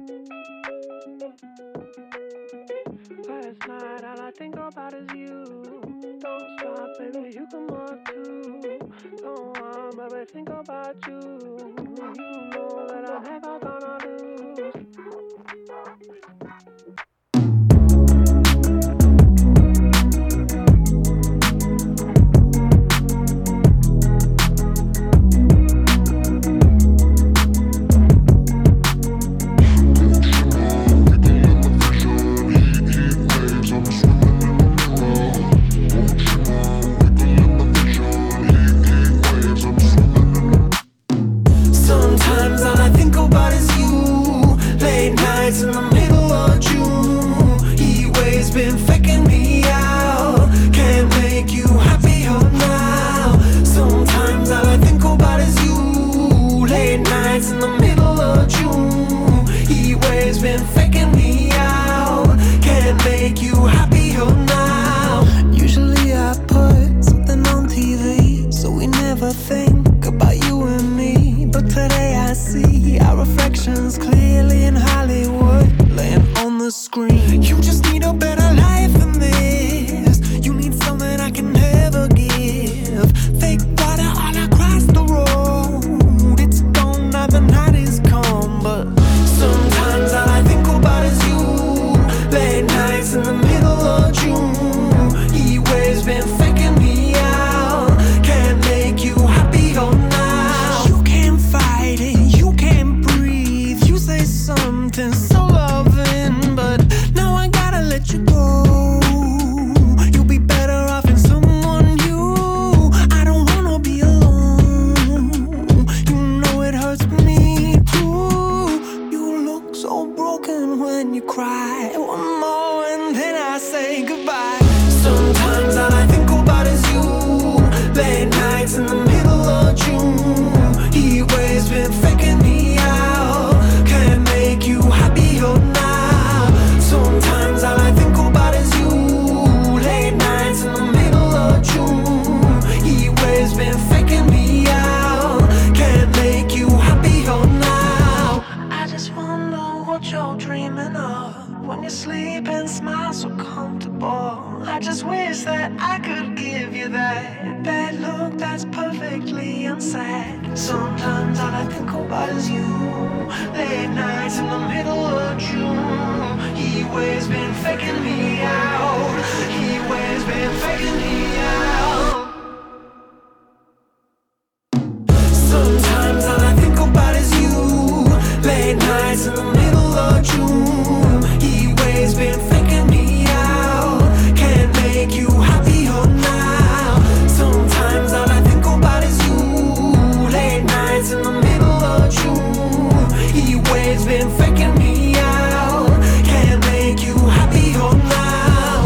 Last night, all I think about is you. Don't stop, baby, you come on too. Don't want, baby, think about you. You know that I'm never gonna lose. Sometimes all I think about is you. Late nights in the middle of June. Heat waves been faking me out. Can't make you happier now. Sometimes all I think about is you. Late nights in the middle of June. Heat waves been faking me out. Can't make you happier now. Usually I put something on TV, so we never think about you and me. But today I see our reflections clearly in Hollywood, laying on the screen. You just need a better life than this. You need something I can never give. Fake water all across the road. It's gone now, the night is come. But sometimes all I think about is you. Late nights in the middle of June. Heat waves been faking me out. Can't make you happier now. You can't fight it, you can't breathe. You say something so loving, but now I gotta let you go. You'll be better off in someone new. I don't wanna be alone. You know it hurts me too. You look so broken when you cry. One more and then I say goodbye. Sometimes all I think about is you. Late nights in the middle of June. Heat waves been faking me out. Can't make you happier now. Sometimes all I think about is you. Late nights in the middle of June. Heat waves been faking me out. Can't make you happier now. I just wonder what you're dreaming of when you sleep and smile so comfortable. I just wish that I could give you that look that's perfectly unsaid. Sometimes all I think about is you. Late nights in the middle of June. Heat waves been faking me out. Heat waves been faking me out. Sometimes all I think about is you. Late nights in the middle of June. Heat waves been faking me out. Can't make you happier now. Sometimes all I think about is you. Late nights in the middle of June. Heat waves been faking me out. Can't make you happier now.